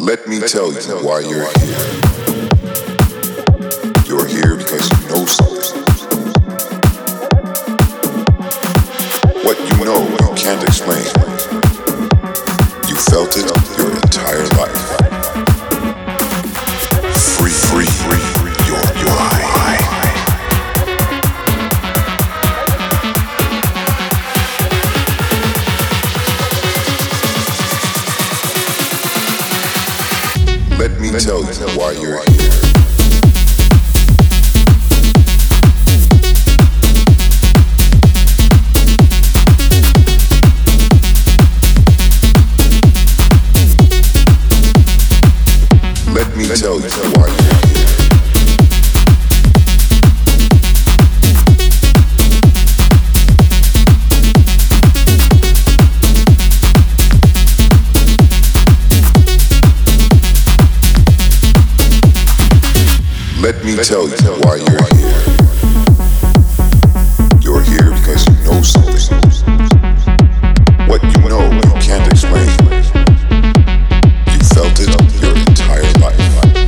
Let me tell you why you're here. You're here because you know something. What you know, you can't explain. You felt it your entire life. Free, you're high. Let me tell you why you're here. Let me tell you why you're here. Let me tell you why you're here. You're here because you know something. What you know, you can't explain. You felt it your entire life.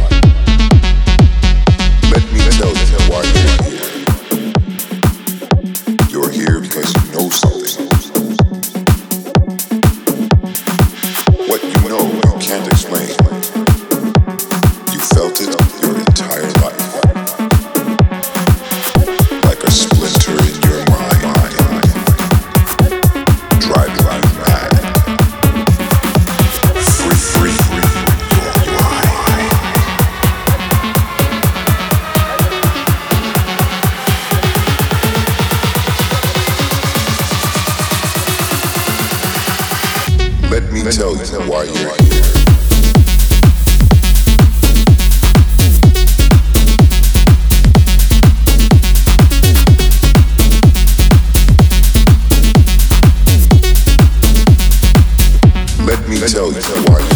Let me tell you why you're here. You're here because you know something. What you know, you can't explain. You felt it your entire life. Like a splinter in your mind, driving you mad. Free, you're high. Let me tell you why you're here. Let me tell you why.